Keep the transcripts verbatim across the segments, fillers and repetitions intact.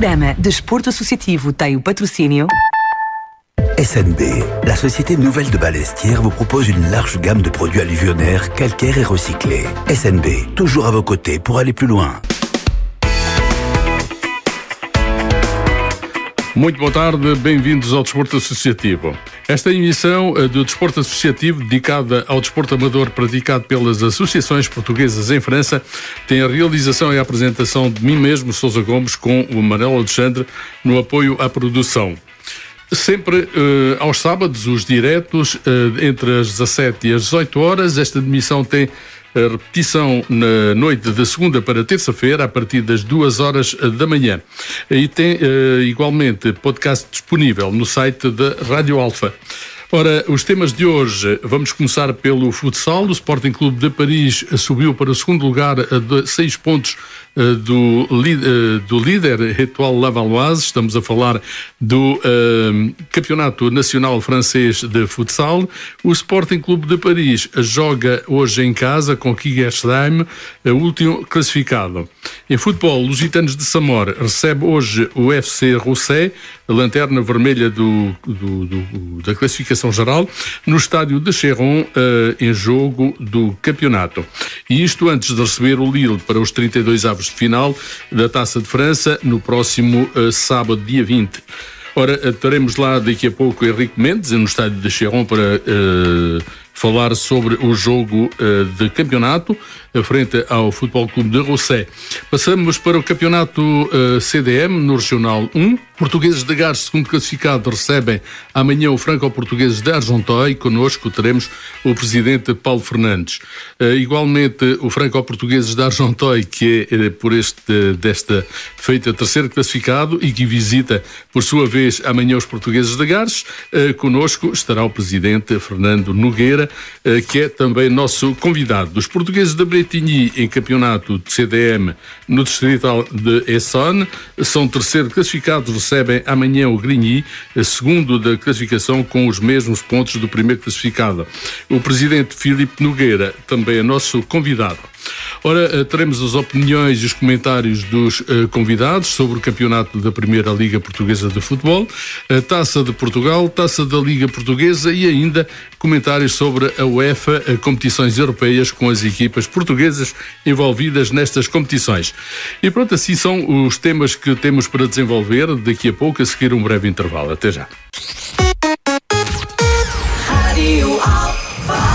programa Desporto Associativo tem o patrocínio S N B, la société nouvelle de Balestière, vous propose une large gamme de produits alluvionnaires, calcaires et recyclés. S N B, toujours à vos côtés pour aller plus loin. Muito boa tarde, bem-vindos ao Desporto Associativo. Esta emissão do Desporto Associativo, dedicada ao desporto amador praticado pelas associações portuguesas em França, tem a realização e a apresentação de mim mesmo, Sousa Gomes, com o Manuel Alexandre, no apoio à produção. Sempre uh, aos sábados, os diretos, uh, entre as dezassete e as dezoito horas. Esta emissão tem a repetição na noite de segunda para terça-feira, a partir das duas horas da manhã. E tem uh, igualmente podcast disponível no site da Rádio Alfa. Ora, os temas de hoje, vamos começar pelo futsal. O Sporting Clube de Paris subiu para o segundo lugar a seis pontos uh, do, uh, do líder Étoile Lavalloise. Estamos a falar do uh, Campeonato Nacional Francês de Futsal. O Sporting Clube de Paris joga hoje em casa com Kigersheim, o último classificado. Em futebol, os Gitanos de Samor recebe hoje o F C Rousset, a lanterna vermelha do, do, do, da classificação geral, no estádio de Chéron, uh, em jogo do campeonato. E isto antes de receber o Lille para os trinta e dois avos de final da Taça de França, no próximo uh, sábado, dia vinte. Ora, uh, teremos lá daqui a pouco Henrique Mendes, no estádio de Chéron, para uh, falar sobre o jogo uh, de campeonato, frente ao Futebol Clube de Rousset. Passamos para o campeonato uh, C D M, no Regional um. Portugueses de Gars, segundo classificado, recebem amanhã o Franco-Portugueses de Argenteuil. Connosco teremos o presidente Paulo Fernandes. Uh, igualmente, o Franco-Portugueses de Argenteuil, que é uh, por este, desta feita terceiro classificado e que visita, por sua vez, amanhã os Portugueses de Gars. Uh, connosco estará o presidente Fernando Nogueira, uh, que é também nosso convidado. Dos Portugueses de Bretigny, em campeonato de C D M no distrital de Essonne, são terceiro classificados, recebem amanhã o Grigny, segundo da classificação, com os mesmos pontos do primeiro classificado. O presidente Filipe Nogueira também é nosso convidado. Ora, teremos as opiniões e os comentários dos uh, convidados sobre o campeonato da Primeira Liga Portuguesa de Futebol, a Taça de Portugal, Taça da Liga Portuguesa e ainda comentários sobre a UEFA, a competições europeias, com as equipas portuguesas envolvidas nestas competições. E pronto, assim são os temas que temos para desenvolver daqui a pouco, a seguir um breve intervalo. Até já. Rádio Alfa.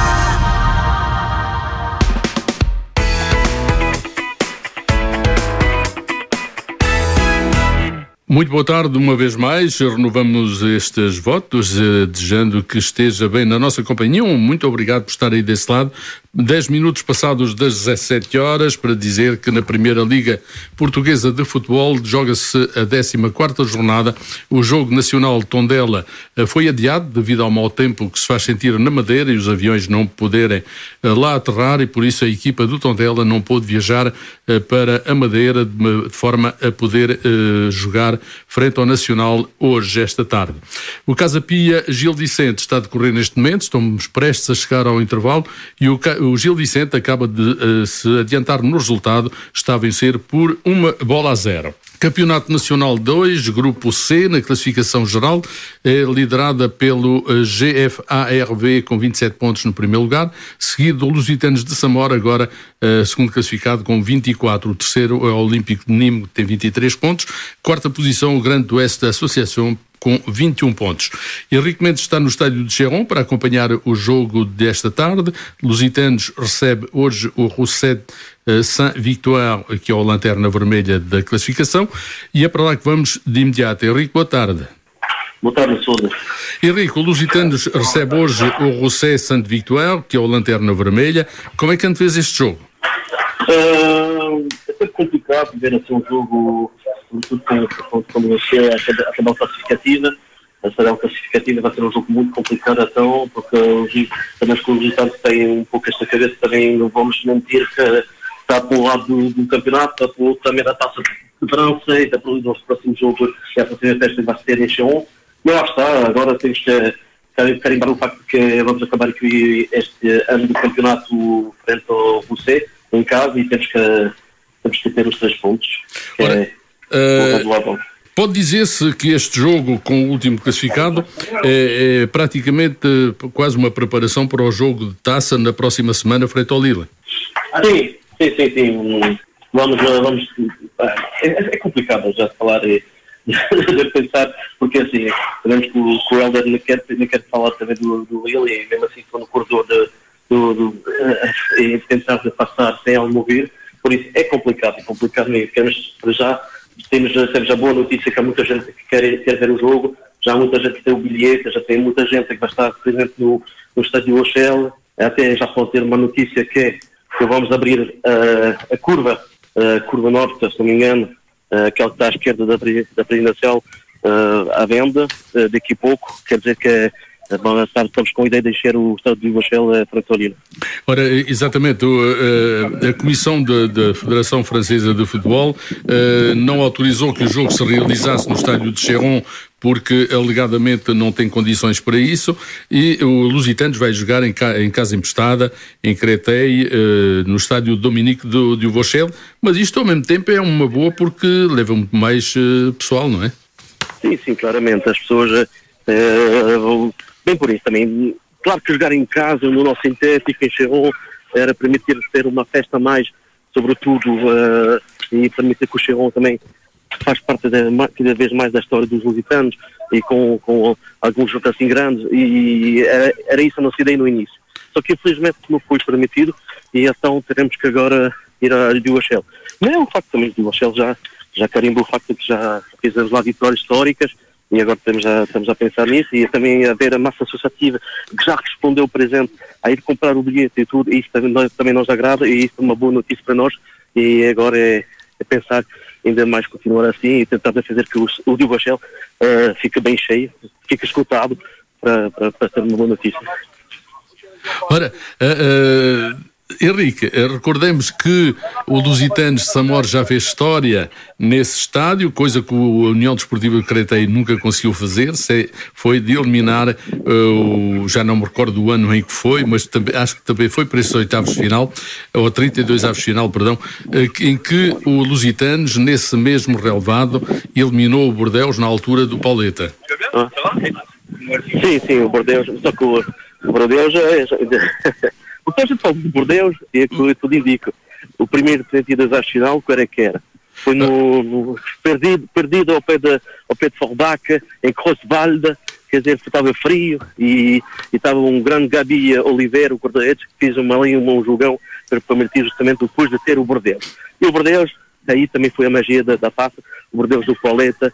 Muito boa tarde, uma vez mais, renovamos estes votos, eh, desejando que esteja bem na nossa companhia. Um muito obrigado por estar aí desse lado. Dez minutos passados das dezassete horas, para dizer que na Primeira Liga Portuguesa de Futebol joga-se a décima quarta jornada. O jogo nacional Tondela eh, foi adiado devido ao mau tempo que se faz sentir na Madeira e os aviões não poderem eh, lá aterrar, e por isso a equipa do Tondela não pôde viajar eh, para a Madeira de, de forma a poder eh, jogar frente ao Nacional hoje, esta tarde. O Casa Pia Gil Vicente está a decorrer neste momento, estamos prestes a chegar ao intervalo, e o, o Gil Vicente acaba de uh, se adiantar no resultado, está a vencer por uma bola a zero. Campeonato Nacional dois, Grupo C, na classificação geral, é liderada pelo G F A R V com vinte e sete pontos no primeiro lugar, seguido do Lusitanos de Samora, agora uh, segundo classificado com vinte e quatro. O terceiro é o Olímpico de Nîmes, que tem vinte e três pontos. Quarta posição, o Grande Oeste da Associação, com vinte e um pontos. Henrique Mendes está no estádio de Chéron para acompanhar o jogo desta tarde. Lusitanos recebe hoje o Rousset uh, Saint-Victoire, que é a lanterna vermelha da classificação, e é para lá que vamos de imediato. Henrique, boa tarde. Boa tarde, Sousa. Henrique, o Lusitanos recebe hoje o Rousset Saint-Victoire, que é a lanterna vermelha. Como é que antes fez este jogo? Uh, é sempre complicado ver assim um jogo, sobretudo com, como você, a tabela classificativa. A tabela classificativa vai ser um jogo muito complicado, então, porque os, também os resultados têm um pouco esta cabeça, também não vamos mentir que está para o lado do, do campeonato, está para o outro também da Taça de França, e está para o nosso próximo jogo, que é a próxima festa vai ser em Chéron. Mas lá está, agora temos que carimbar o facto de que vamos acabar aqui este ano do campeonato frente ao Rousset, em casa, e temos que, temos que ter os três pontos. Ora, é... Uh, pode dizer-se que este jogo com o último classificado é, é praticamente quase uma preparação para o jogo de taça na próxima semana frente ao Lille? Sim, sim, sim, sim. Vamos, vamos, é, é complicado já falar e de pensar, porque assim, sabemos que o, que o Helder não quer, não quer falar também do, do Lille e mesmo assim estou no corredor de, do, do, e tentar passar sem ele mover, por isso é complicado, é complicado mesmo. Queremos, para já, temos, temos a boa notícia que há muita gente que quer, quer ver o jogo, já há muita gente que tem o bilhete, já tem muita gente que vai estar presente no, no estádio Oshel, até já pode ter uma notícia que é que vamos abrir uh, a curva, a curva norte, se não me engano, uh, aquela que está à esquerda da, da Presidência, uh, à venda, uh, daqui a pouco, quer dizer que uh, estamos com a ideia de encher o estádio de Oshel uh, frente ao Lille. Ora, exatamente, a Comissão da Federação Francesa de Futebol não autorizou que o jogo se realizasse no estádio de Chéron porque alegadamente não tem condições para isso, e o Lusitanos vai jogar em, ca, em casa emprestada, em Créteil, no estádio Dominique de, de Vauchel, mas isto ao mesmo tempo é uma boa porque leva muito mais pessoal, não é? Sim, sim, claramente, as pessoas uh, bem por isso também. Claro que jogar em casa, no nosso sintético, em Chéron, era permitir ter uma festa mais, sobretudo, uh, e permitir que o Chéron também faz parte de, cada vez mais da história dos lusitanos e com, com alguns jogos assim grandes, e era, era isso a nossa ideia no início. Só que infelizmente não foi permitido e então teremos que agora ir a Duachel. Não é o facto também de Duachel já, já carimba o facto de que já fizemos lá vitórias históricas. E agora estamos a, estamos a pensar nisso e também a ver a massa associativa que já respondeu presente a ir comprar o bilhete e tudo, e isso também, nós, também nos agrada e isso é uma boa notícia para nós, e agora é, é pensar ainda mais continuar assim e tentar fazer que o, o Duachel uh, fique bem cheio, fique escutado para, para, para ter uma boa notícia. Ora, uh, uh... Henrique, recordemos que o Lusitanos de Samor já fez história nesse estádio, coisa que a União Desportiva de Créteil nunca conseguiu fazer, foi de eliminar, uh, já não me recordo do ano em que foi, mas também, acho que também foi para esses oitavos de final, ou trinta e dois avos de final, perdão, uh, em que o Lusitanos, nesse mesmo relevado, eliminou o Bordeaux na altura do Pauleta. Ah. Sim, sim, o Bordeaux, só que o, o Bordeaux é... Porque a gente fala de Bordeaux, e é que eu tudo indico. O primeiro trinta das às final, qual era que era? Foi no, no perdido, perdido ao pé de, ao pé de Forbach, em Crosswalde, quer dizer, estava frio, e estava um grande Gabi Oliveira, o guarda-redes, que fez uma, ali um jogão para permitir justamente depois de ter o Bordeaux. E o Bordeaux, aí também foi a magia da, da taça, o Bordeaux do Pauleta,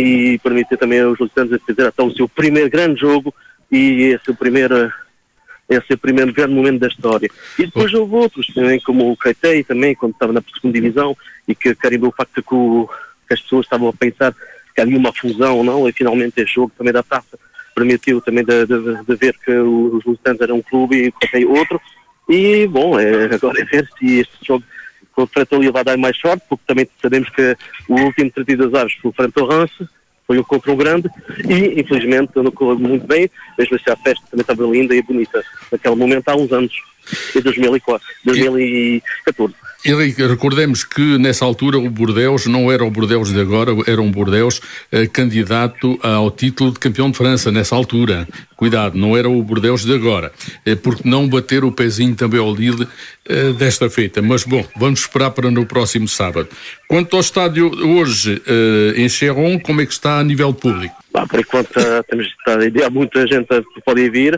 e permitiu também aos lusitanos a fazer até o seu primeiro grande jogo, e esse é o primeiro... Esse é o primeiro grande momento da história. E depois houve outros, também, como o Créteil, também, quando estava na segunda divisão, e que carimbou o facto que, o, que as pessoas estavam a pensar que havia uma fusão, não? E finalmente este jogo também da taça permitiu também de, de, de ver que os Lusitanos eram um clube e o Créteil outro. E, bom, é, agora é ver se este jogo com o Créteil vai dar mais sorte, porque também sabemos que o último trinta e dois aves foi o Frantorrance, foi um contra um grande, e infelizmente não correu muito bem, mesmo assim a festa também estava linda e bonita, naquele momento há uns anos, em dois mil e quatro, dois mil e catorze. Henrique, recordemos que nessa altura o Bordeaux não era o Bordeaux de agora, era um Bordeaux eh, candidato ao título de campeão de França nessa altura. Cuidado, não era o Bordeaux de agora, eh, porque não bater o pezinho também ao Lille eh, desta feita. Mas bom, vamos esperar para no próximo sábado. Quanto ao estádio hoje eh, em Chéron, como é que está a nível público? Bah, por enquanto uh, temos a ideia, muita gente pode vir,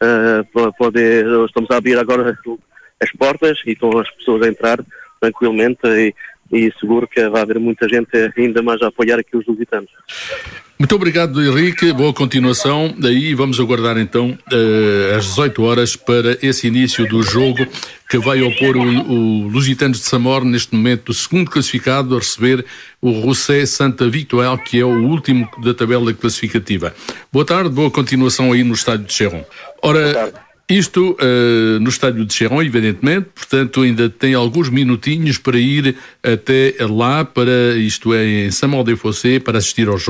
uh, pode, estamos a abrir agora as portas e estão as pessoas a entrar tranquilamente e, e seguro que vai haver muita gente ainda mais a apoiar aqui os lusitanos. Muito obrigado, Henrique, boa continuação. Daí vamos aguardar então uh, às dezoito horas para esse início do jogo que vai opor o, o Lusitanos de Samor, neste momento o segundo classificado, a receber o Rousset Santa Victoire, que é o último da tabela classificativa. Boa tarde, boa continuação aí no estádio de Chéron. Ora, isto uh, no estádio de Chéron, evidentemente, portanto ainda tem alguns minutinhos para ir até lá, para, isto é, em Saint-Maur-des-Fossés, para assistir ao jogo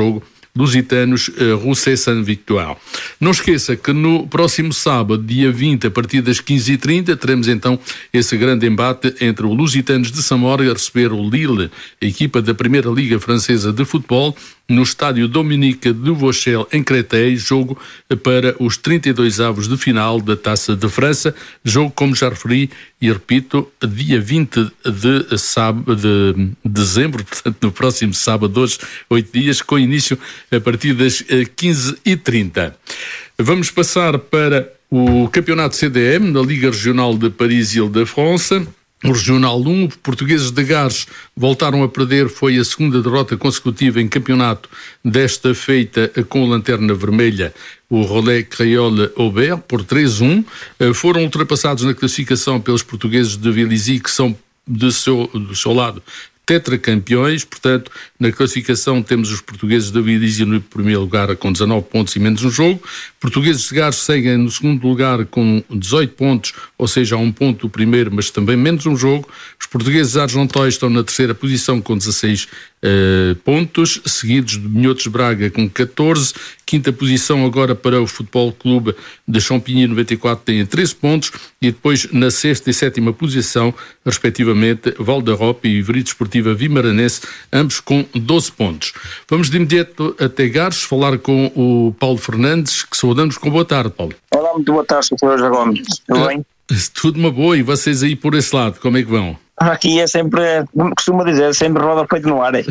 lusitanos Rousset Saint-Victoire. Não esqueça que no próximo sábado, dia vinte, a partir das quinze e trinta, teremos então esse grande embate entre o Lusitanos de Samora a receber o Lille, a equipa da Primeira Liga Francesa de Futebol, no estádio Dominique de Vauchel, em Créteil, jogo para os trinta e dois avos de final da Taça de França, jogo, como já referi, e repito, dia vinte de, sábado, de dezembro, portanto no próximo sábado, hoje, oito dias, com início a partir das quinze e trinta. Vamos passar para o Campeonato C D M, na Liga Regional de Paris-Île-de-France. O Regional um, os portugueses de Gars voltaram a perder, foi a segunda derrota consecutiva em campeonato, desta feita com a lanterna vermelha, o Relais Créole Aubert, por três a um. Foram ultrapassados na classificação pelos portugueses de Vélizy, que são do seu, do seu lado tetracampeões. Portanto, na classificação temos os portugueses de Vélizy no primeiro lugar com dezanove pontos e menos um jogo. Portugueses de Gars seguem no segundo lugar com dezoito pontos, ou seja, a um ponto do primeiro, mas também menos um jogo. Os portugueses de Argentóis estão na terceira posição com dezasseis uh, pontos, seguidos de Minhotos Braga com catorze. Quinta posição agora para o Futebol Clube de Champigny noventa e quatro, tem treze pontos. E depois na sexta e sétima posição, respectivamente, Valderope e Ivry Desportiva Vimaranense, ambos com doze pontos. Vamos de imediato até Gars falar com o Paulo Fernandes, que saudamos com boa tarde, Paulo. Olá, muito boa tarde, senhor José Gomes. Tudo bem? Tudo uma boa. E vocês aí por esse lado, como é que vão? Aqui é sempre, como costuma dizer, é sempre roda feito no ar.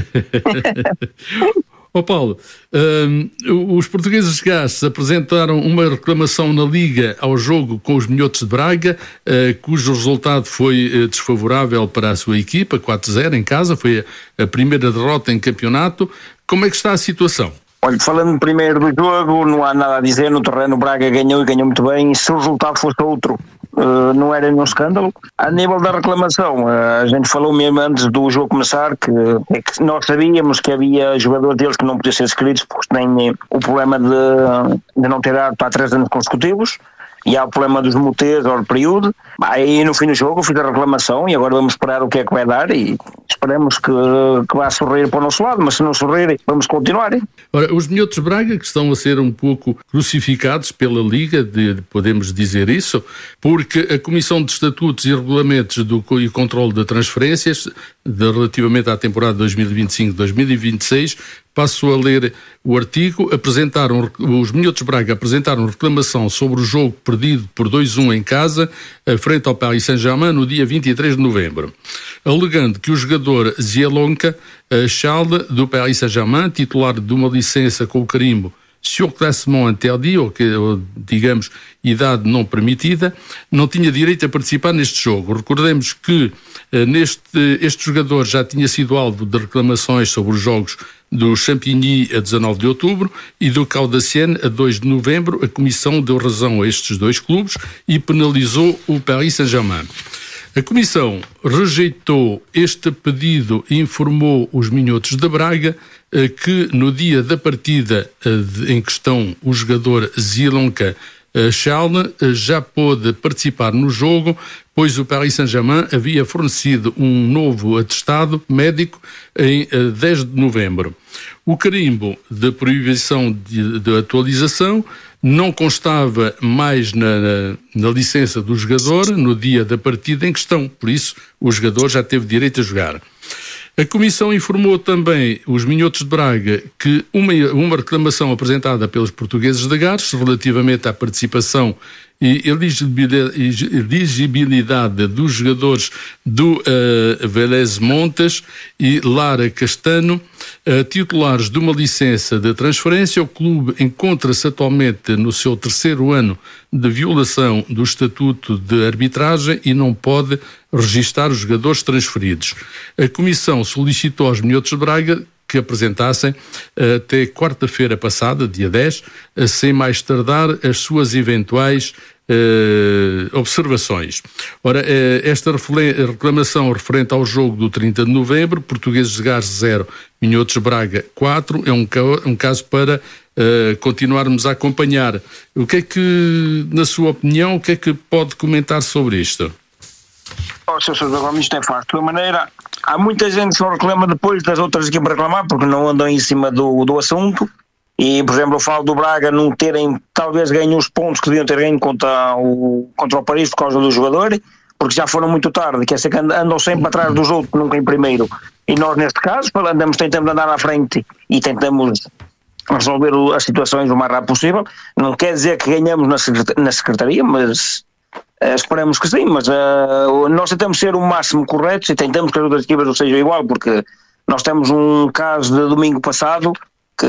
Ó oh Paulo, um, os portugueses de Gás apresentaram uma reclamação na Liga ao jogo com os Minhotos de Braga, uh, cujo resultado foi uh, desfavorável para a sua equipa, quatro a zero em casa, foi a, a primeira derrota em campeonato. Como é que está a situação? Olha, falando primeiro do jogo, não há nada a dizer. No terreno, o Braga ganhou e ganhou muito bem. Se o resultado fosse outro, uh, não era nenhum escândalo. A nível da reclamação, uh, a gente falou mesmo antes do jogo começar que, é que nós sabíamos que havia jogadores deles que não podiam ser inscritos porque têm o problema de, de não ter arte há três anos consecutivos. E há o problema dos motores ao período. Aí no fim do jogo eu fiz a reclamação e agora vamos esperar o que é que vai dar e esperemos que, que vá sorrir para o nosso lado, mas se não sorrir vamos continuar. Hein? Ora, os Minhotos de Braga, que estão a ser um pouco crucificados pela Liga, de, podemos dizer isso, porque a Comissão de Estatutos e Regulamentos do, e Controlo de Transferências, de, relativamente à temporada dois mil e vinte e cinco dois mil e vinte e seis, passo a ler o artigo, apresentaram, os Minhotos de Braga apresentaram reclamação sobre o jogo perdido por dois a um em casa, frente ao Paris Saint-Germain, no dia vinte e três de novembro, alegando que o jogador Zielonka Charles, do Paris Saint-Germain, titular de uma licença com o carimbo surclassement interdit, ou, que, ou digamos, idade não permitida, não tinha direito a participar neste jogo. Recordemos que neste, este jogador já tinha sido alvo de reclamações sobre os jogos do Champigny a dezanove de outubro e do Caudassienne a dois de novembro. A Comissão deu razão a estes dois clubes e penalizou o Paris Saint-Germain. A Comissão rejeitou este pedido e informou os Minhotos de Braga que no dia da partida em questão o jogador Zielonka Charles já pôde participar no jogo, pois o Paris Saint-Germain havia fornecido um novo atestado médico em dez de novembro. O carimbo de proibição de, de atualização não constava mais na, na, na licença do jogador no dia da partida em questão, por isso o jogador já teve direito a jogar. A Comissão informou também os Minhotos de Braga que uma, uma reclamação apresentada pelos portugueses de Gars relativamente à participação e elegibilidade dos jogadores do uh, Vélez Montes e Lara Castano, uh, titulares de uma licença de transferência. O clube encontra-se atualmente no seu terceiro ano de violação do Estatuto de Arbitragem e não pode registar os jogadores transferidos. A Comissão solicitou aos Minhotos de Braga que apresentassem até quarta-feira passada, dia dez, sem mais tardar, as suas eventuais uh, observações. Ora, uh, esta reclamação referente ao jogo do trinta de novembro, Portugueses de Gás zero, Minhotos de Braga quatro, é um, um caso para uh, continuarmos a acompanhar. O que é que, na sua opinião, o que é que pode comentar sobre isto? Oh, senhor Sousa Gomes, isto é fácil. De toda maneira, há muita gente que só reclama depois das outras equipas reclamar, porque não andam em cima do, do assunto. E, por exemplo, eu falo do Braga não terem talvez ganho os pontos que deviam ter ganho contra o, contra o Paris por causa do jogador, porque já foram muito tarde, quer dizer que andam sempre atrás dos outros, nunca em primeiro. E nós, neste caso, andamos, tentamos andar à frente e tentamos resolver as situações o mais rápido possível. Não quer dizer que ganhamos na secretaria, mas uh, esperamos que sim. Mas uh, nós tentamos ser o máximo corretos e tentamos que as outras equipas não sejam igual, porque nós temos um caso de domingo passado que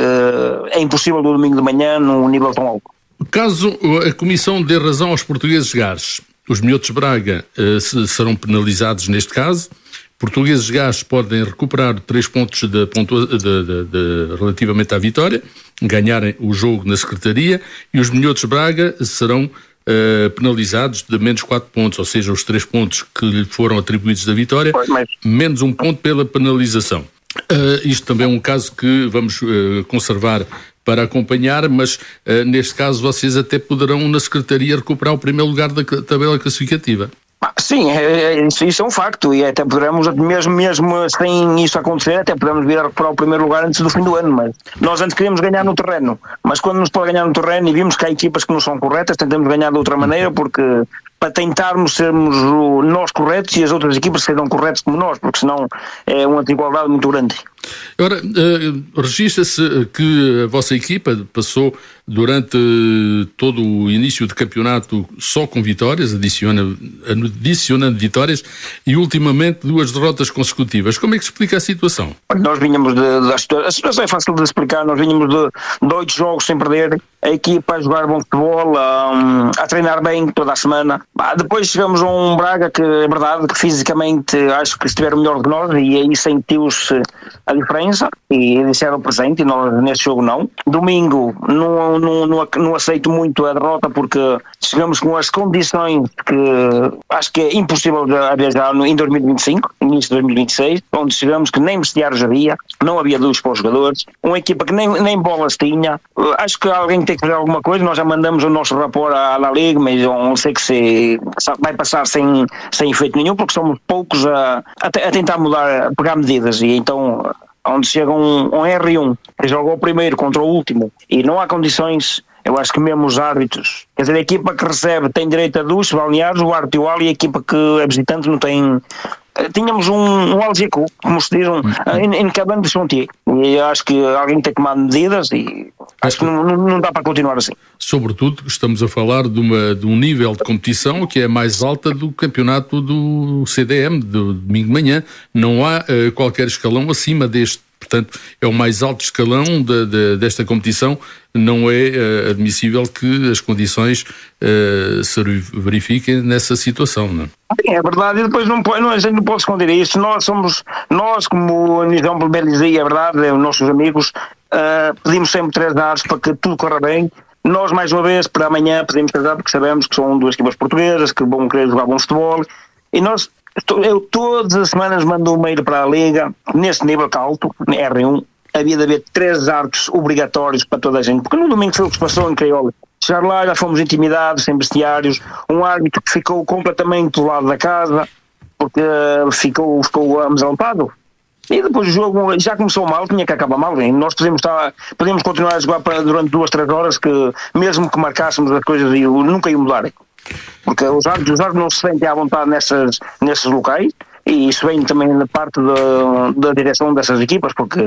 é impossível do domingo de manhã num nível tão alto. Caso a Comissão dê razão aos portugueses Gás, os Minhotos de Braga uh, serão penalizados neste caso. Portugueses Gás podem recuperar três pontos de pontua- de, de, de, relativamente à vitória, ganharem o jogo na secretaria, e os Minhotos de Braga serão uh, penalizados de menos quatro pontos, ou seja, os três pontos que lhe foram atribuídos da vitória, menos um ponto pela penalização. Uh, isto também é um caso que vamos uh, conservar para acompanhar, mas uh, neste caso vocês até poderão na secretaria recuperar o primeiro lugar da tabela classificativa. Ah, sim, é, é, isso, isso é um facto, e até poderemos, mesmo, mesmo sem isso acontecer, até podemos vir a recuperar o primeiro lugar antes do fim do ano. Mas nós antes queríamos ganhar no terreno, mas quando nos pode ganhar no terreno e vimos que há equipas que não são corretas, tentamos ganhar de outra maneira, porque para tentarmos sermos nós corretos e as outras equipas sejam corretas como nós, porque senão é uma desigualdade muito grande. Agora, uh, registra-se que a vossa equipa passou durante todo o início do campeonato só com vitórias, adiciona, adicionando vitórias, e ultimamente duas derrotas consecutivas. Como é que se explica a situação? Nós vinhamos de, de, de a situação é fácil de explicar, nós vinhamos de, de oito jogos sem perder, a equipa a jogar bom futebol, a, a treinar bem toda a semana. Bah, depois chegamos a um Braga que é verdade que fisicamente acho que estiveram melhor do que nós, e aí sentiu-se a diferença e disseram presente, e nós nesse jogo não. Domingo não, não, não, não aceito muito a derrota, porque chegamos com as condições que acho que é impossível a viajar em dois mil e vinte e cinco, início de dois mil e vinte e seis, onde chegamos que nem vestiários havia, não havia luz para os jogadores, uma equipa que nem, nem bolas tinha. Acho que alguém tem que fazer alguma coisa. Nós já mandamos o nosso rapor à La Liga, mas eu não sei que se vai passar sem, sem efeito nenhum, porque somos poucos a, a, a tentar mudar, a pegar medidas, e então onde chega um, um R um que joga o primeiro contra o último e não há condições, eu acho que mesmo os árbitros, quer dizer, a equipa que recebe tem direito a duas balneares, o árbitro igual, e a equipa que é visitante não tem. Tínhamos um, um algeco, como se diz, um, em, em cabana de chantier, e acho que alguém tem que tomar medidas, e acho que não, não, não dá para continuar assim. Sobretudo, estamos a falar de, uma, de um nível de competição que é mais alta do campeonato do C D M, do domingo de manhã. Não há uh, qualquer escalão acima deste. Portanto, é o mais alto escalão de, de, desta competição. Não é uh, admissível que as condições uh, se verifiquem nessa situação, não é? Sim, é verdade, e depois não, não, a gente não pode esconder isso. Nós somos, nós como a Nizão Belbel dizia, é verdade, os nossos amigos, uh, pedimos sempre três dados para que tudo corra bem. Nós, mais uma vez, para amanhã pedimos três dados, porque sabemos que são duas equipas portuguesas, que vão querer jogar bom futebol, e nós, eu todas as semanas mando um mail para a Liga, nesse nível alto, R um, havia de haver três árbitros obrigatórios para toda a gente, porque no domingo foi o que se passou em Craiova. Chegar lá, já fomos intimidados, sem vestiários, um árbitro que ficou completamente do lado da casa, porque ficou, ficou amedrontado. E depois o jogo já começou mal, tinha que acabar mal. E nós podíamos, estar, podíamos continuar a jogar para, durante duas, três horas, que mesmo que marcássemos as coisas, nunca iam mudar. Porque os árbitros, os árbitros não se sentem à vontade nessas, nesses locais, e isso vem também na parte da, da direção dessas equipas, porque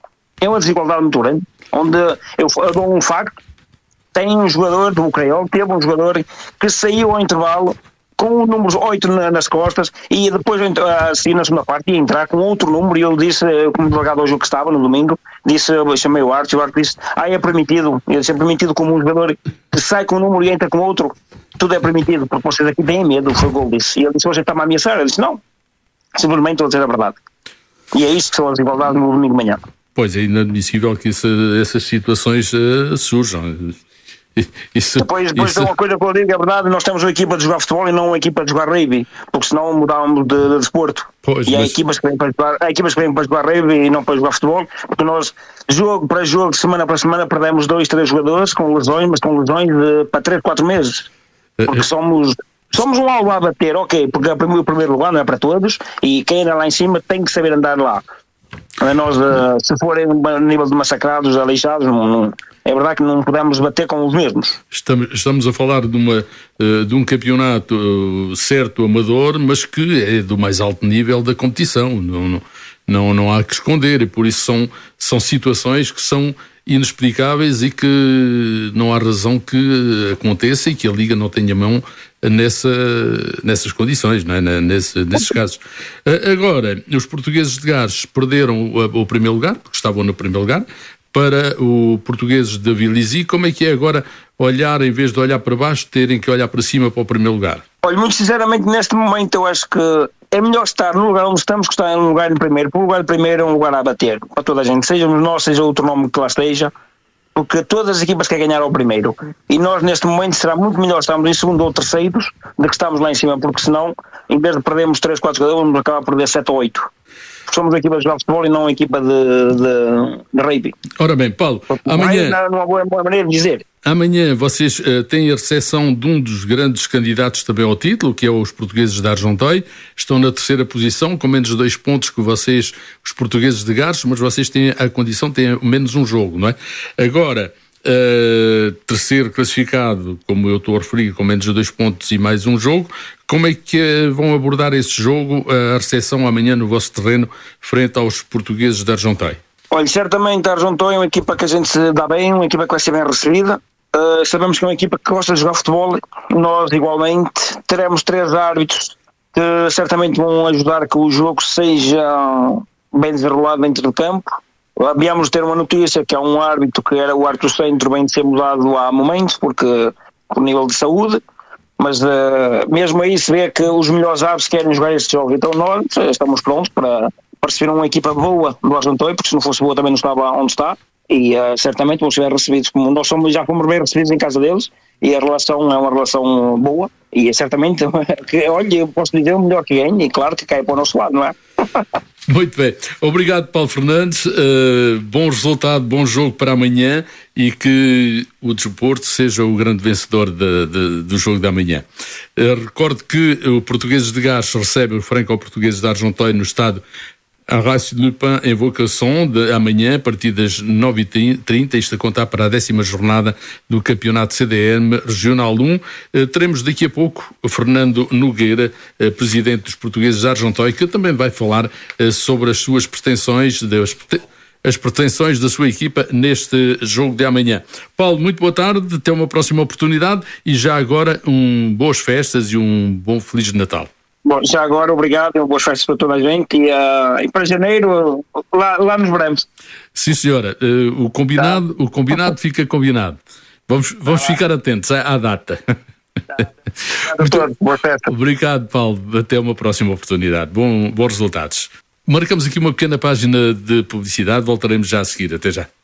é uma desigualdade muito grande, onde eu, eu dou um facto. Tem um jogador do Craiova, teve um jogador que saiu ao intervalo com o número oito na, nas costas, e depois assim na segunda parte ia entrar com outro número, e ele disse, como delegado ao jogo que estava no domingo, disse, eu chamei o árbitro, e o árbitro disse, ah, é permitido, ele disse, é permitido como um jogador que sai com um número e entra com outro, tudo é permitido, porque vocês aqui têm medo, foi o gol, disse. E ele disse, você está-me a ameaçar? Ele disse, não, simplesmente estou a dizer a verdade. E é isso que são as desigualdades no domingo de manhã. Pois, é inadmissível que essa, essas situações uh, surjam. Isso, depois depois isso... tem uma coisa que eu digo, é verdade, nós temos uma equipa de jogar futebol e não uma equipa de jogar rugby, porque senão mudávamos de, de desporto. Pois, e mas... há equipas que vêm para jogar, há equipas que vêm para jogar rugby e não para jogar futebol, porque nós, jogo para jogo, semana para semana, perdemos dois, três jogadores com lesões, mas com lesões de, para três, quatro meses. Porque somos, somos um alvo a bater, ok, porque o primeiro lugar não é para todos, e quem anda lá em cima tem que saber andar lá. Nós, se forem a nível de massacrados, aleijados, não, não, é verdade que não podemos bater com os mesmos. Estamos, estamos a falar de, uma, de um campeonato certo amador, mas que é do mais alto nível da competição, não, não, não, não há que esconder, e por isso são, são situações que são inexplicáveis e que não há razão que aconteça e que a Liga não tenha mão nessa, nessas condições, não é? Nesse, nesses casos. Agora, os portugueses de Gars perderam o, o primeiro lugar, porque estavam no primeiro lugar, para os portugueses de Villizy. Como é que é agora olhar, em vez de olhar para baixo, terem que olhar para cima para o primeiro lugar? Olha, muito sinceramente, neste momento eu acho que é melhor estar no lugar onde estamos que estar em um lugar em primeiro, porque o lugar em primeiro é um lugar a bater para toda a gente, seja nós, seja outro nome que lá esteja, porque todas as equipas querem ganhar ao primeiro, e nós neste momento será muito melhor estarmos em segundo ou terceiros do que estarmos lá em cima, porque senão, em vez de perdermos três, quatro jogadores, vamos acabar a perder sete ou oito. Somos uma equipa de jogar futebol e não uma equipa de, de, de rugby. Ora bem, Paulo, amanhã... Não é uma boa, boa maneira de dizer. Amanhã vocês uh, têm a recepção de um dos grandes candidatos também ao título, que é os portugueses de Argenteuil. Estão na terceira posição, com menos dois pontos que vocês, os portugueses de Gars, mas vocês têm a condição, têm menos um jogo, não é? Agora, uh, terceiro classificado, como eu estou a referir, com menos dois pontos e mais um jogo, como é que uh, vão abordar esse jogo, a recepção amanhã no vosso terreno, frente aos portugueses de Argenteuil? Olha, certamente a Argenteuil é uma equipa que a gente se dá bem, uma equipa que vai ser bem recebida. Uh, sabemos que é uma equipa que gosta de jogar futebol. Nós igualmente teremos três árbitros que certamente vão ajudar a que o jogo seja bem desenrolado dentro do campo. Havíamos de ter uma notícia que há um árbitro que era o árbitro centro, bem de ser mudado há momentos porque por nível de saúde, mas uh, mesmo aí se vê que os melhores árbitros querem jogar este jogo, então nós estamos prontos para, para receber uma equipa boa do Argenteuil, porque se não fosse boa também não estava onde está. E uh, certamente vão ser recebidos como nós somos, já fomos bem recebidos em casa deles, e a relação é uma relação boa, e é certamente que, olha, eu posso dizer o melhor que ganhe, e claro que cai para o nosso lado, não é? Muito bem, obrigado Paulo Fernandes, uh, bom resultado, bom jogo para amanhã, e que o Desporto seja o grande vencedor de, de, do jogo de amanhã. Uh, recordo que o Portugueses de Gars recebe o Franco-Portugueses de Argenteuil no estádio Horácio de Lupin em Vocação, de amanhã a partir das nove e trinta, isto a contar para a décima jornada do Campeonato C D M Regional um. Uh, teremos daqui a pouco o Fernando Nogueira, uh, presidente dos portugueses de Argenteuil, que também vai falar uh, sobre as suas pretensões, das, as pretensões da sua equipa neste jogo de amanhã. Paulo, muito boa tarde, até uma próxima oportunidade e já agora um boas festas e um bom Feliz Natal. Bom, já agora, obrigado, boas festas para toda a gente e, uh, e para janeiro lá, lá nos veremos. Sim senhora, uh, o combinado, tá. o combinado fica combinado. Vamos, vamos tá. ficar atentos à, à data. Tá. Muito, boa festa. Obrigado, Paulo, até uma próxima oportunidade. Bom, bons resultados. Marcamos aqui uma pequena página de publicidade, voltaremos já a seguir, até já.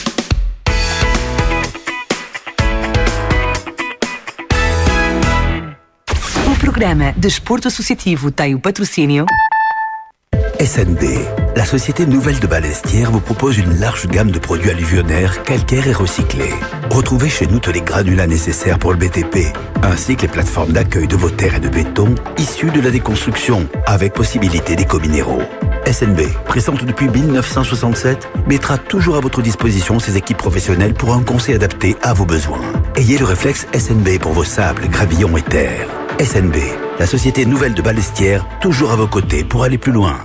O programa Desporto Associativo tem o patrocínio S N B, la société nouvelle de Balestière vous propose une large gamme de produits alluvionnaires, calcaires et recyclés. Retrouvez chez nous tous les granulats nécessaires pour le B T P, ainsi que les plateformes d'accueil de vos terres et de béton issues de la déconstruction, avec possibilité d'éco-minéraux. S N B, présente depuis mille neuf cent soixante-sept, mettra toujours à votre disposition ses équipes professionnelles pour un conseil adapté à vos besoins. Ayez le réflexe S N B pour vos sables, gravillons et terres. S N B, la société nouvelle de Balestière, toujours à vos côtés pour aller plus loin.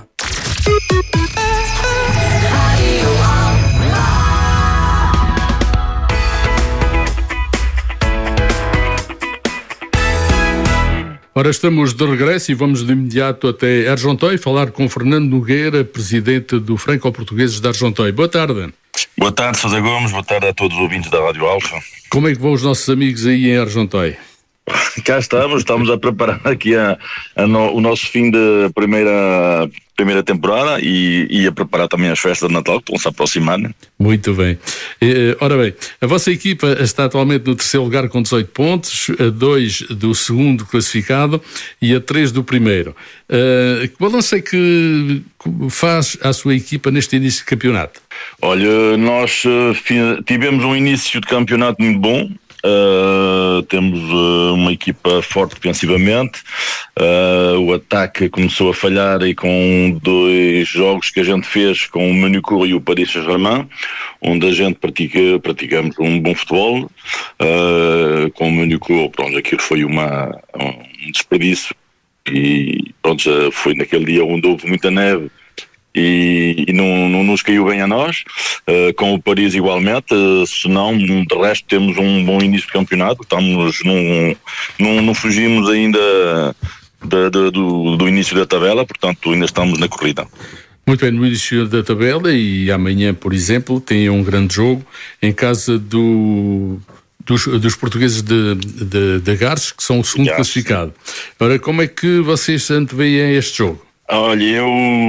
Ora, estamos de regresso e vamos de imediato até Argenteuil falar com Fernando Nogueira, presidente do Franco-Portugueses de Argenteuil. Boa tarde. Boa tarde, Sousa Gomes. Boa tarde a todos os ouvintes da Rádio Alfa. Como é que vão os nossos amigos aí em Argenteuil? Cá estamos, estamos a preparar aqui a, a no, o nosso fim de primeira, primeira temporada e, e a preparar também as festas de Natal que estão-se a aproximar. Né? Muito bem. E, ora bem, a vossa equipa está atualmente no terceiro lugar com dezoito pontos, a dois do segundo classificado e a três do primeiro. Uh, que balanço é que faz a sua equipa neste início de campeonato? Olha, nós uh, tivemos um início de campeonato muito bom. uh, temos uh, uma equipa forte defensivamente, uh, o ataque começou a falhar e com dois jogos que a gente fez com o Monaco e o Paris Saint-Germain, onde a gente pratica, praticamos um bom futebol, uh, com o Monaco, pronto, aquilo foi uma, um desperdício e pronto, já foi naquele dia onde houve muita neve e, e não, não nos caiu bem a nós, uh, com o Paris igualmente, uh, senão de resto temos um bom início de campeonato, estamos num, num, não fugimos ainda da, da, do, do início da tabela, portanto ainda estamos na corrida. Muito bem, no início da tabela e amanhã, por exemplo, tem um grande jogo em casa do, dos, dos portugueses de, de, de Garches, que são o segundo Garches, classificado. Ora, como é que vocês anteveem este jogo? Olha, eu,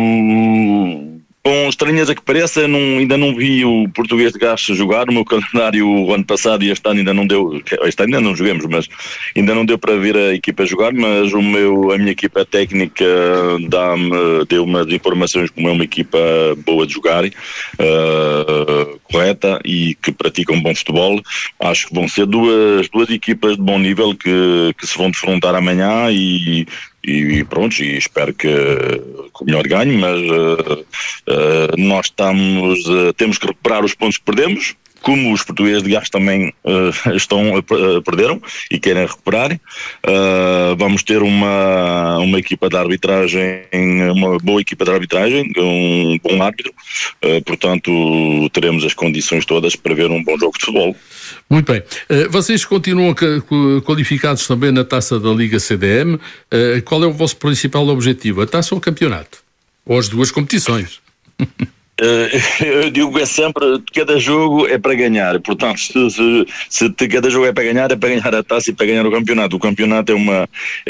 com estranheza que pareça, não, ainda não vi o português de Garches jogar. O meu calendário o ano passado e este ano ainda não deu, este ano ainda não jogamos, mas ainda não deu para vir a equipa jogar, mas o meu, a minha equipa técnica dá-me, deu-me as informações como é uma equipa boa de jogar, uh, correta e que pratica um bom futebol. Acho que vão ser duas, duas equipas de bom nível que, que se vão defrontar amanhã e E pronto, e espero que, que o melhor ganhe, mas uh, uh, nós estamos, uh, temos que recuperar os pontos que perdemos, como os portugueses de Garches também uh, estão, uh, perderam e querem recuperar. Uh, vamos ter uma, uma equipa de arbitragem, uma boa equipa de arbitragem, um bom árbitro, uh, portanto teremos as condições todas para ver um bom jogo de futebol. Muito bem. Uh, vocês continuam qualificados também na taça da Liga C D M. Uh, qual é o vosso principal objetivo? A taça ou o campeonato? Ou as duas competições? Uh, eu digo é sempre, cada jogo é para ganhar, portanto se, se, se cada jogo é para ganhar, é para ganhar a taça e para ganhar o campeonato. O campeonato é uma, é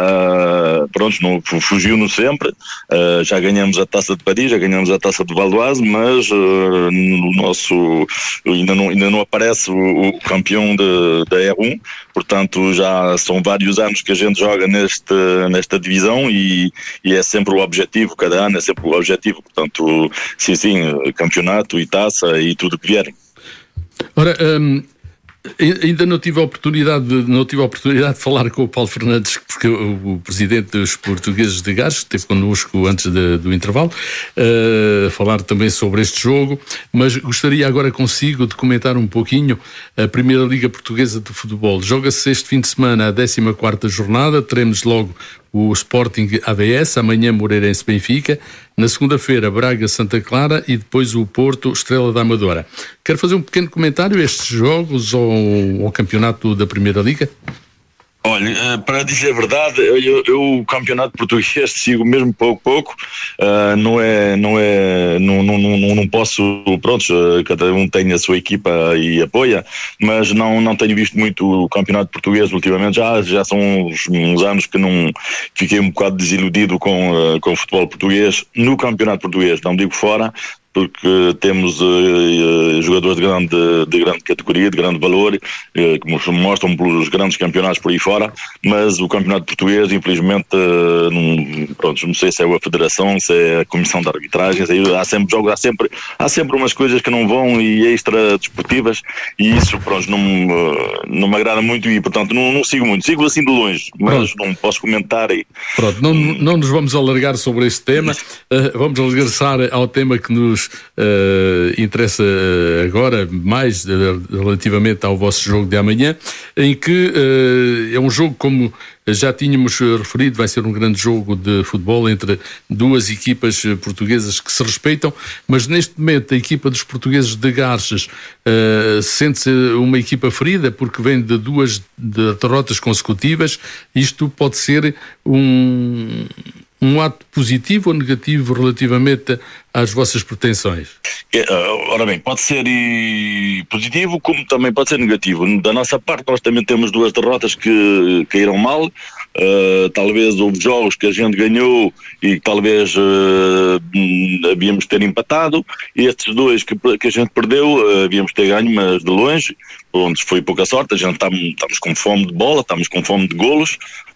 uma uh, pronto, não, fugiu-nos sempre, uh, já ganhamos a taça de Paris, já ganhamos a taça de Valdoise, mas uh, no nosso, ainda não, ainda não aparece o, o campeão de, da R um, portanto já são vários anos que a gente joga neste, nesta divisão e, e é sempre o objetivo, cada ano é sempre o objetivo, portanto sim, sim, campeonato e taça e tudo que vierem. Ora, hum, ainda não tive a oportunidade de, não tive a oportunidade de falar com o Paulo Fernandes, porque o, o presidente dos portugueses de Garches esteve connosco antes de, do intervalo, a uh, falar também sobre este jogo, mas gostaria agora consigo de comentar um pouquinho a Primeira Liga Portuguesa de Futebol. Joga-se este fim de semana a décima quarta jornada, teremos logo o Sporting A B S, amanhã Moreirense Benfica, na segunda-feira Braga Santa Clara e depois o Porto Estrela da Amadora. Quero fazer um pequeno comentário a estes jogos ou ao campeonato da Primeira Liga? Olha, para dizer a verdade, eu, eu o campeonato português sigo mesmo pouco pouco, uh, não é, não é, não, não, não, não posso, pronto, cada um tem a sua equipa e apoia, mas não, não tenho visto muito o campeonato português ultimamente, já, já são uns, uns anos que não fiquei um bocado desiludido com, uh, com o futebol português, no campeonato português, não digo fora, porque temos uh, uh, jogadores de grande, de grande categoria, de grande valor, uh, que mostram pelos grandes campeonatos por aí fora, mas o campeonato português, infelizmente, uh, não, pronto, não sei se é a federação, se é a comissão de arbitragem, há sempre jogos, há sempre, há sempre umas coisas que não vão e extra desportivas, e isso, pronto, não, uh, não me agrada muito e, portanto, não, não sigo muito, sigo assim de longe, mas pronto, não posso comentar. E... Pronto, não, não nos vamos alargar sobre este tema, uh, vamos regressar ao tema que nos Uh, interessa agora mais uh, relativamente ao vosso jogo de amanhã, em que uh, é um jogo, como já tínhamos referido, vai ser um grande jogo de futebol entre duas equipas portuguesas que se respeitam, mas neste momento a equipa dos portugueses de Garches uh, sente-se uma equipa ferida porque vem de duas de derrotas consecutivas. Isto pode ser um um ato positivo ou negativo relativamente às vossas pretensões? Ora bem, pode ser e positivo como também pode ser negativo. Da nossa parte nós também temos duas derrotas que caíram mal, uh, talvez houve jogos que a gente ganhou e talvez uh, havíamos ter empatado, e estes dois que, que a gente perdeu uh, havíamos ter ganho, mas de longe, onde foi pouca sorte. A gente estamos com fome de bola, estamos com fome de golos,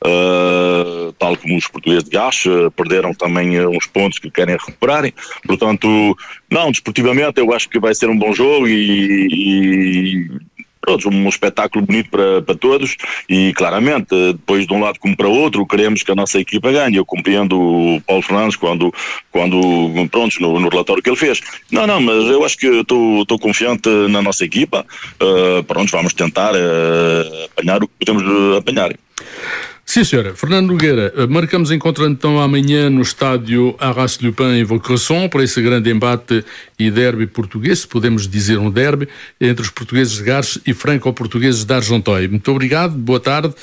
uh, tal como os portugueses de Garches uh, perderam também uh, uns pontos que querem recuperar. Portanto, não, desportivamente eu acho que vai ser um bom jogo e, e pronto, um espetáculo bonito para, para todos e claramente, depois de um lado como para outro, queremos que a nossa equipa ganhe. Eu compreendo o Paulo Fernandes quando, quando pronto, no, no relatório que ele fez. Não, não, mas eu acho que estou confiante na nossa equipa. Uh, pronto, vamos tentar uh, apanhar o que podemos apanhar. Sim, senhora. Fernando Nogueira, marcamos encontro então amanhã no estádio Arras-Lupin em Vaucresson para esse grande embate e derby português, se podemos dizer um derby, entre os portugueses de Garches e franco-portugueses de Argenteuil. Muito obrigado, boa tarde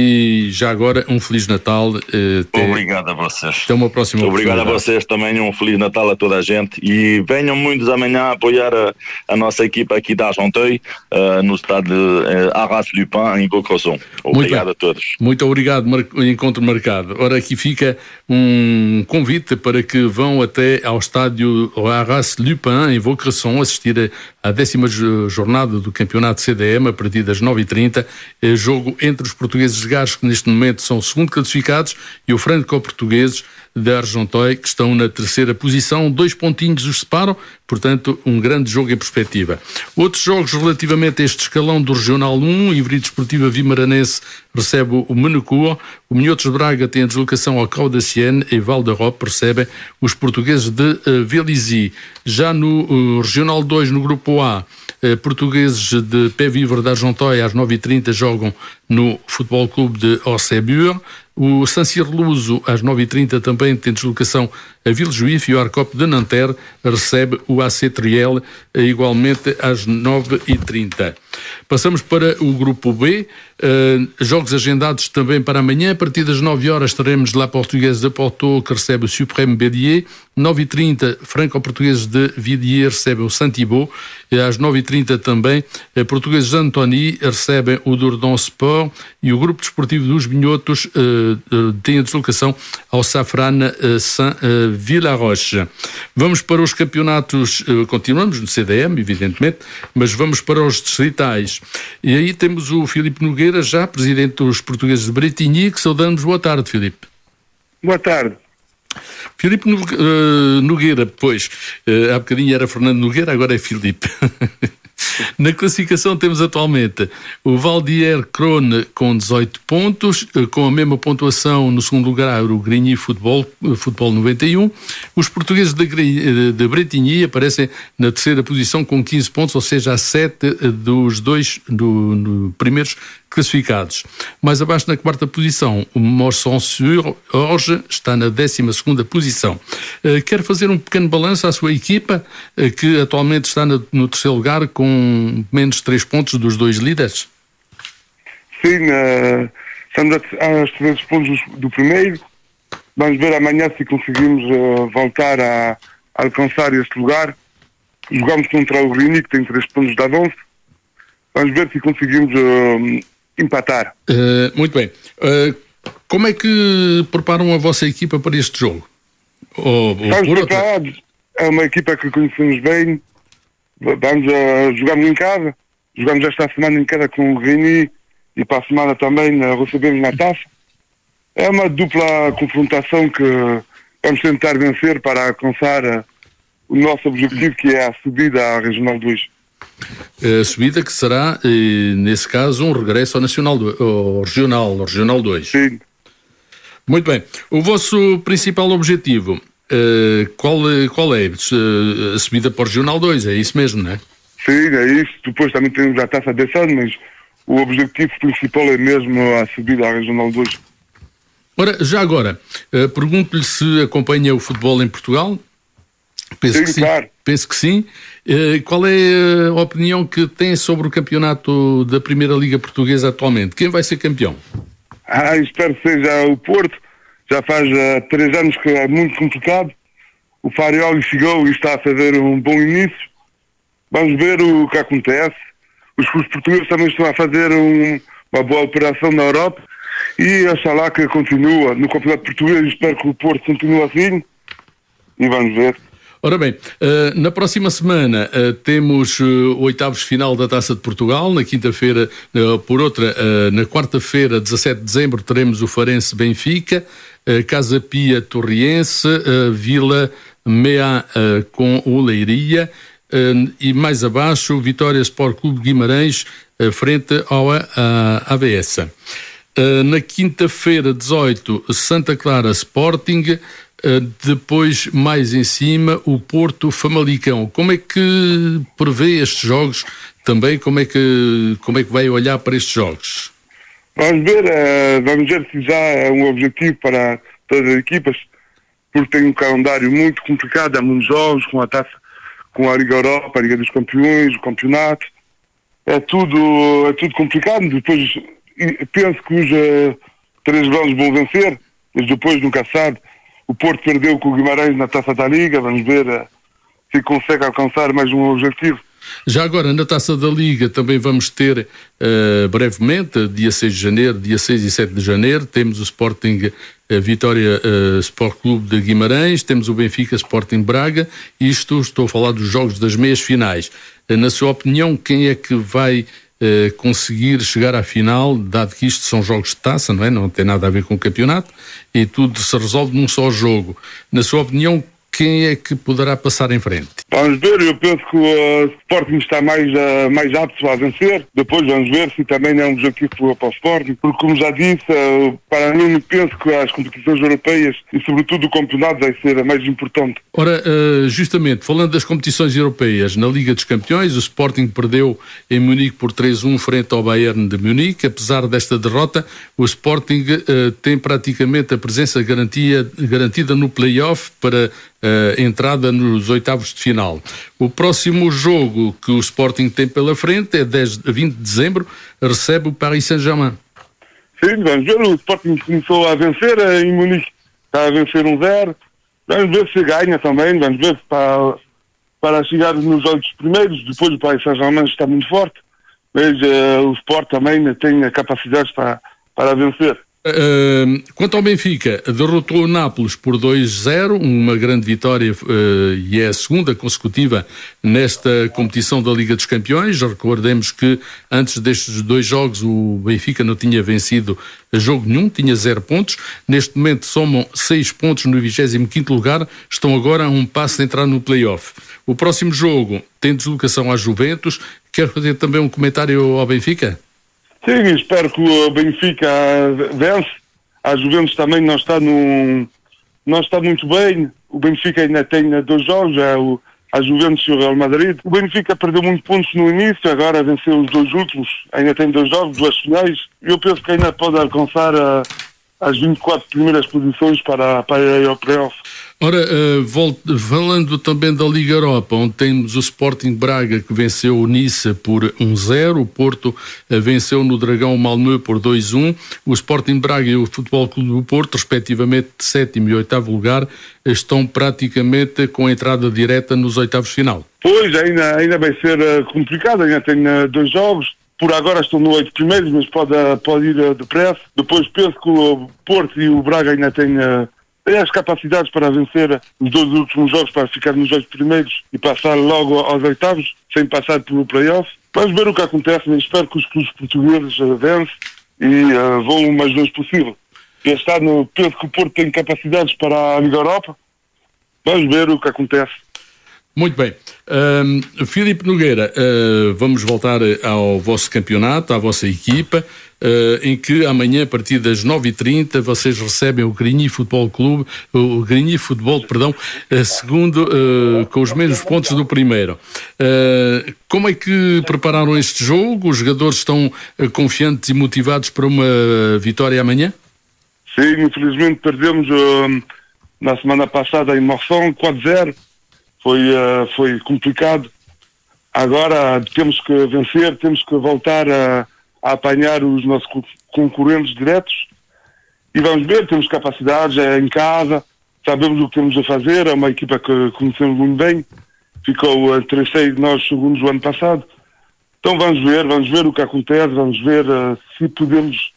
e já agora um Feliz Natal. Até, obrigado a vocês. Até uma próxima oportunidade. Obrigado a vocês também, um Feliz Natal a toda a gente e venham muitos amanhã apoiar a, a nossa equipa aqui de Argenteuil uh, no estádio uh, Arras-Lupin em Vaucresson. Obrigado a todos. Muito obrigado. Encontro marcado. Ora, aqui fica um convite para que vão até ao estádio Arras-Lupin em Vaucresson assistir à décima jornada do campeonato C D M a partir das nove e trinta, jogo entre os portugueses de Garches, que neste momento são segundo classificados, e o franco-portugueses de Argenteuil, que estão na terceira posição, dois pontinhos os separam, portanto um grande jogo em perspectiva. Outros jogos relativamente a este escalão do Regional um, Ivry Desportiva Vimaranense recebe o Menecourt, o Minhotos de Braga tem a deslocação ao Cau da Sienne e Val d'Europe recebem os portugueses de uh, Vélizy. Já no uh, Regional dois, no Grupo A, uh, portugueses de Pé Viver de Argenteuil às nove e trinta jogam no Futebol Clube de Orsay-Bure. O Saint-Cyr Luso, às nove e trinta, também tem deslocação a Villejuif e o Arcop de Nanterre recebe o A C Triel igualmente às nove e trinta. Passamos para o Grupo B, uh, jogos agendados também para amanhã. A partir das nove horas teremos La Portuguesa de Porto, que recebe o Suprême Bélier. nove e trinta, Franco-Portugueses de Vidier recebem o Saint-Thibault. E às nove e trinta também, uh, Portugueses de Antony recebem o Dourdon Sport. E o Grupo Desportivo dos Minhotos uh, uh, tem a deslocação ao Safrane uh, Saint-Villaroche. Vamos para os campeonatos, uh, continuamos no C D M, evidentemente, mas vamos para os distritais. E aí temos o Filipe Nogueira, já presidente dos portugueses de Bretigny, que saudamos. Boa tarde, Filipe. Boa tarde. Filipe Nogueira, pois, uh, há bocadinho era Fernando Nogueira, agora é Filipe. Na classificação temos atualmente o Valdier Crone com dezoito pontos, com a mesma pontuação no segundo lugar o Grigny Futebol, Futebol noventa e um. Os portugueses de, de Bretigny aparecem na terceira posição com quinze pontos, ou seja, a sete dos dois do, do primeiros classificados. Mais abaixo, na quarta posição, o Morson-sur-Orge está na décima segunda posição. Uh, quer fazer um pequeno balanço à sua equipa, uh, que atualmente está no, no terceiro lugar com menos três pontos dos dois líderes? Sim, uh, estamos a, a três pontos do primeiro. Vamos ver amanhã se conseguimos uh, voltar a, a alcançar este lugar. Jogamos contra o Grigny, que tem três pontos de avanço. Vamos ver se conseguimos uh, empatar. Uh, muito bem. Uh, como é que preparam a vossa equipa para este jogo? Ou, ou Estamos por preparados. Outra? É uma equipa que conhecemos bem. Vamos a, jogamos em casa. Jogamos esta semana em casa com o Grigny e para a semana também a recebemos na taça. É uma dupla confrontação que vamos tentar vencer para alcançar uh, o nosso objetivo, que é a subida à Regional dois. A subida que será, nesse caso, um regresso ao Nacional do, ao Regional, ao Regional dois. Sim. Muito bem. O vosso principal objetivo, uh, qual, qual é? Uh, a subida para o Regional dois, é isso mesmo, não é? Sim, é isso. Depois também temos a taça desse ano, mas o objetivo principal é mesmo a subida à Regional dois. Ora, já agora, uh, pergunto-lhe se acompanha o futebol em Portugal. Penso sim, que sim. Claro. Penso que sim. Uh, qual é a opinião que tem sobre o campeonato da Primeira Liga Portuguesa atualmente? Quem vai ser campeão? Ah, espero que seja o Porto. Já faz uh, três anos que é muito complicado. O Farioli chegou e está a fazer um bom início. Vamos ver o que acontece. Os clubes portugueses também estão a fazer um, uma boa operação na Europa. E oxalá que continua no campeonato português. Espero que o Porto continue assim. E vamos ver. Ora bem, uh, na próxima semana uh, temos uh, oitavos de final da Taça de Portugal. Na quinta-feira, uh, por outra, uh, na quarta-feira, dezassete de dezembro, teremos o Farense Benfica, uh, Casa Pia Torriense, uh, Vila Meá uh, com o Leiria, uh, e mais abaixo, Vitória Sport Clube Guimarães uh, frente ao uh, A V S. Uh, na quinta-feira, dezoito, Santa Clara Sporting, uh, depois mais em cima o Porto Famalicão. Como é que prevê estes jogos também? Como é que, como é que vai olhar para estes jogos? Vamos ver, uh, vamos ver se já é um objetivo para todas as equipas, porque tem um calendário muito complicado, há muitos jogos com a taça, com a Liga Europa, a Liga dos Campeões, o campeonato, é tudo, é tudo complicado. Depois penso que os uh, três grandes vão vencer, mas depois nunca sabe. O Porto perdeu com o Guimarães na Taça da Liga, vamos ver uh, se consegue alcançar mais um objetivo. Já agora, na Taça da Liga também vamos ter uh, brevemente, dia seis de janeiro, dia seis e sete de janeiro, temos o Sporting uh, Vitória uh, Sport Clube de Guimarães, temos o Benfica Sporting Braga. Isto, estou a falar dos jogos das meias finais. Uh, na sua opinião, quem é que vai uh, conseguir chegar à final, dado que isto são jogos de taça, não é? Não tem nada a ver com o campeonato e tudo se resolve num só jogo. Na sua opinião, quem é que poderá passar em frente? Vamos ver, eu penso que o uh, Sporting está mais, uh, mais apto a vencer. Depois vamos ver se também é um objetivo para o Sporting, porque como já disse, uh, para mim penso que as competições europeias e sobretudo o campeonato vai ser a mais importante. Ora, uh, justamente, falando das competições europeias, na Liga dos Campeões, o Sporting perdeu em Munique por três a um frente ao Bayern de Munique. Apesar desta derrota, o Sporting uh, tem praticamente a presença garantia, garantida no play-off para a entrada nos oitavos de final. O próximo jogo que o Sporting tem pela frente é dez, vinte de dezembro, recebe o Paris Saint-Germain. Sim, vamos ver, o Sporting começou a vencer em Munique, está a vencer um zero, vamos ver se ganha também, vamos ver se para, para chegar nos oito primeiros. Depois o Paris Saint-Germain está muito forte, mas uh, o Sport também tem a capacidade para, para vencer. Uh, quanto ao Benfica, derrotou o Nápoles por dois a zero, uma grande vitória uh, e é a segunda consecutiva nesta competição da Liga dos Campeões. Recordemos que antes destes dois jogos o Benfica não tinha vencido jogo nenhum, tinha zero pontos. Neste momento somam seis pontos no vigésimo quinto lugar, estão agora a um passo de entrar no play-off. O próximo jogo tem deslocação à Juventus. Quer fazer também um comentário ao Benfica? Sim, espero que o Benfica vence. A Juventus também não está, num, não está muito bem. O Benfica ainda tem dois jogos, é o, a Juventus e o Real Madrid. O Benfica perdeu muitos pontos no início, agora venceu os dois últimos. Ainda tem dois jogos, duas finais. Eu penso que ainda pode alcançar a, as vinte e quatro primeiras posições para, para ir ao playoff. Ora, uh, volto, falando também da Liga Europa, onde temos o Sporting Braga que venceu o Nice por um zero, o Porto uh, venceu no Dragão o Malmö por dois a um, o Sporting Braga e o Futebol Clube do Porto, respectivamente de sétimo e oitavo lugar, estão praticamente com a entrada direta nos oitavos de final. Pois, ainda, ainda vai ser uh, complicado, ainda tem uh, dois jogos. Por agora estão no oito primeiros, mas pode, pode ir uh, depressa. Depois penso que o Porto e o Braga ainda têm... Uh, tem as capacidades para vencer os dois últimos jogos, para ficar nos oito primeiros e passar logo aos oitavos, sem passar pelo play-off. Vamos ver o que acontece, mas espero que os clubes portugueses uh, vencem e uh, vão o mais longe possível. Este ano penso que o Porto tem capacidades para a Liga Europa. Vamos ver o que acontece. Muito bem. Um, Filipe Nogueira, uh, vamos voltar ao vosso campeonato, à vossa equipa, uh, em que amanhã, a partir das nove e trinta, vocês recebem o Grigny Futebol Clube, o Grigny Futebol, perdão, uh, segundo, uh, com os mesmos pontos do primeiro. Uh, como é que prepararam este jogo? Os jogadores estão uh, confiantes e motivados para uma vitória amanhã? Sim, infelizmente perdemos uh, na semana passada em Morson, quatro a zero. Foi, uh, foi complicado. Agora temos que vencer, temos que voltar a, a apanhar os nossos concorrentes diretos e vamos ver, temos capacidades, é em casa, sabemos o que temos a fazer, é uma equipa que conhecemos muito bem, ficou a terceiro de nós segundos o ano passado. Então vamos ver, vamos ver o que acontece, vamos ver uh, se podemos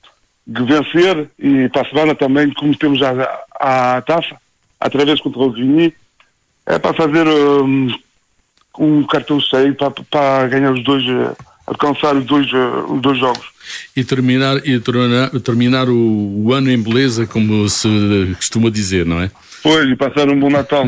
vencer e para a semana também, como temos a, a, a taça, através contra o Grigny. É para fazer um, um cartão cheio para, para ganhar os dois, alcançar os dois, os dois jogos. E terminar, e terminar, terminar o, o ano em beleza, como se costuma dizer, não é? Pois, e passar um bom Natal.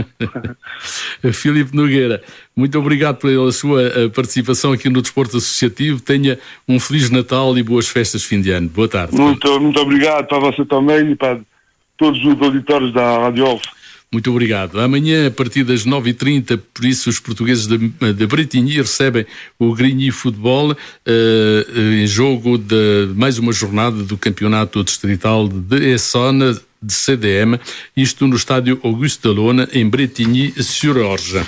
Filipe Nogueira, muito obrigado pela sua participação aqui no Desporto Associativo. Tenha um Feliz Natal e boas festas de fim de ano. Boa tarde. Muito, muito obrigado para você também e para todos os auditores da Rádio Alfa. Muito obrigado. Amanhã, a partir das nove e trinta, por isso os portugueses de, de Bretigny recebem o Grigny Futebol uh, em jogo de mais uma jornada do Campeonato Distrital de Essonne de C D M, isto no estádio Auguste Delaune, em Bretigny-sur-Orge.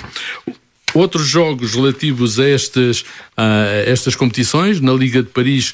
Outros jogos relativos a estas, a estas competições, na Liga de Paris,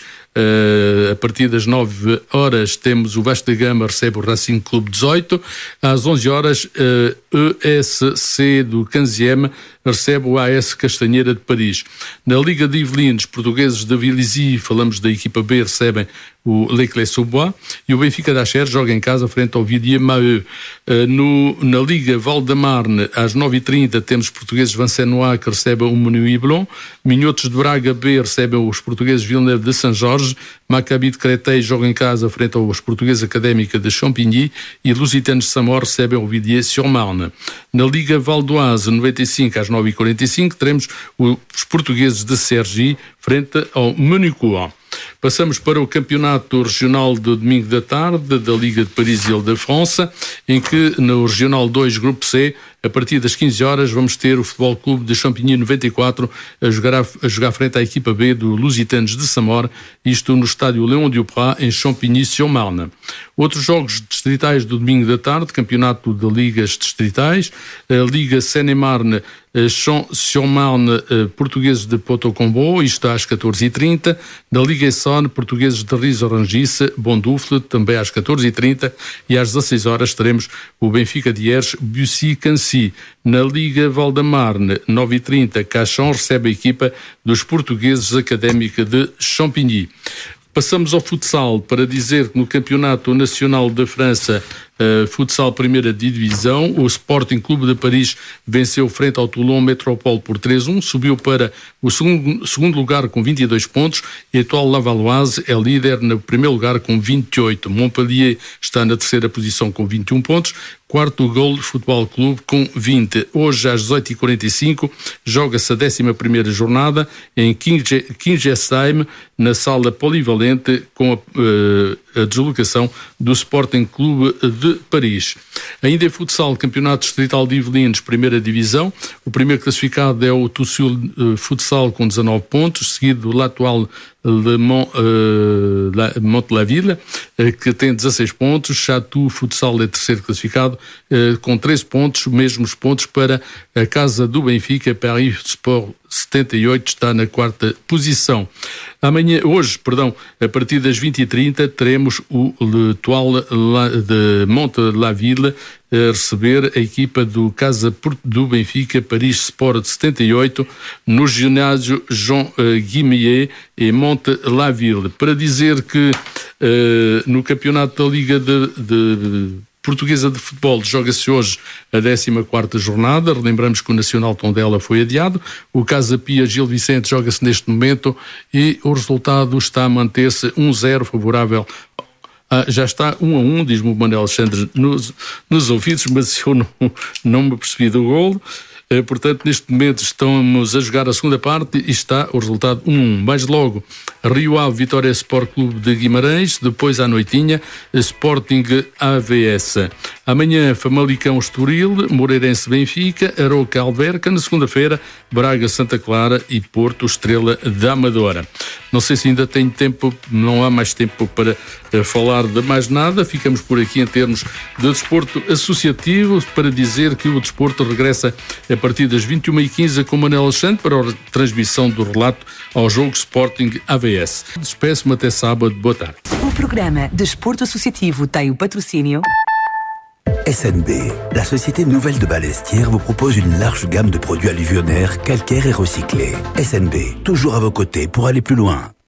uh, a partir das nove horas temos o Vasco da Gama recebe o Racing Clube dezoito, às onze horas uh, E S C do Canzième recebe o A S Castanheira de Paris. Na Liga de Yvelines, portugueses de Villizy, falamos da equipa B, recebem o Leclerc-Sous-Bois, e o Benfica da Cher joga em casa frente ao Villiers-Maheu. Uh, no, na Liga Val-de-Marne, às nove e trinta, temos portugueses Vancenois que recebem o Menuiblon, Minhotos de Braga B recebem os portugueses Villeneuve de Saint-Georges, Maccabi de Créteil joga em casa frente aos portugueses Académica de Champigny e Lusitanos de Samor recebem o Villiers-sur-Marne. Na Liga Valdoise, noventa e cinco às nove e quarenta e cinco, teremos os portugueses de Cergy frente ao Municuan. Passamos para o campeonato regional de domingo da tarde da Liga de Paris e Île-de-France, em que no Regional dois, Grupo C, a partir das quinze horas, vamos ter o Futebol Clube de Champigny noventa e quatro a jogar, a, a jogar frente à equipa B do Lusitanos de Samor, isto no estádio Léon Dioprat, em Champigny-sur-Marne. Outros jogos distritais do domingo da tarde, campeonato de ligas distritais, a Liga Seine-et-Marne, Champs-sur-Marne, portugueses de Poto-Combo, isto às catorze e trinta. Na Liga Essonne, portugueses de Riz-Orangis, Bondufle, também às catorze e trinta. E às dezasseis horas teremos o Benfica de Hieres, Bussy-Cancy. Na Liga Val-de-Marne, nove e trinta, Cachan recebe a equipa dos portugueses Académica de Champigny. Passamos ao futsal para dizer que no Campeonato Nacional da França, uh, futsal primeira divisão, o Sporting Clube de Paris venceu frente ao Toulon Métropole por três a um, subiu para o segundo, segundo lugar com vinte e dois pontos e a atual Lavalloise é líder no primeiro lugar com vinte e oito. Montpellier está na terceira posição com vinte e um pontos. Quarto, o Gol Futebol Clube com vinte. Hoje, às dezoito e quarenta e cinco, joga-se a décima primeira jornada em Kingesheim, na sala polivalente, com a, uh, a deslocação do Sporting Clube de Paris. Ainda em futsal, Campeonato Distrital de Yvelines, primeira divisão. O primeiro classificado é o Toussul uh, Futsal com dezanove pontos, seguido do atual Le Mont, uh, la, Mont-la-Ville, uh, que tem dezasseis pontos. Chatou Futsal é terceiro classificado, uh, com treze pontos, mesmos pontos para a casa do Benfica. Paris Sport setenta e oito está na quarta posição. Amanhã, hoje, perdão, a partir das vinte e trinta, teremos o L'Etoile de Mont-la-Ville a receber a equipa do Casa do Benfica, Paris Sport setenta e oito, no ginásio Jean Guimier e Mont-la-Ville. Para dizer que uh, no campeonato da Liga de, de Portuguesa de Futebol joga-se hoje a décima quarta jornada. Relembramos que o Nacional Tondela foi adiado. O Casa Pia Gil Vicente joga-se neste momento e o resultado está a manter-se um zero favorável. Ah, já está um a um, diz-me o Manuel Alexandre nos, nos ouvidos, mas eu não, não me percebi do golo. Uh, portanto, neste momento estamos a jogar a segunda parte e está o resultado um a um. Mais logo, Rio Ave Vitória Sport Clube de Guimarães, depois à noitinha, Sporting A V S. Amanhã, Famalicão Estoril, Moreirense Benfica, Aroca Alverca. Na segunda-feira, Braga Santa Clara e Porto Estrela da Amadora. Não sei se ainda tenho tempo, não há mais tempo para uh, falar de mais nada. Ficamos por aqui em termos de desporto associativo, para dizer que o desporto regressa a partir das vinte e uma e quinze com o Manuel Alexandre para a transmissão do relato ao jogo Sporting A V S. Despeço-me até sábado. Boa tarde. O programa Desporto Associativo tem o patrocínio S N B, la société nouvelle de Balestière, vous propose une large gamme de produits alluvionnaires, calcaires et recyclés. S N B, toujours à vos côtés pour aller plus loin.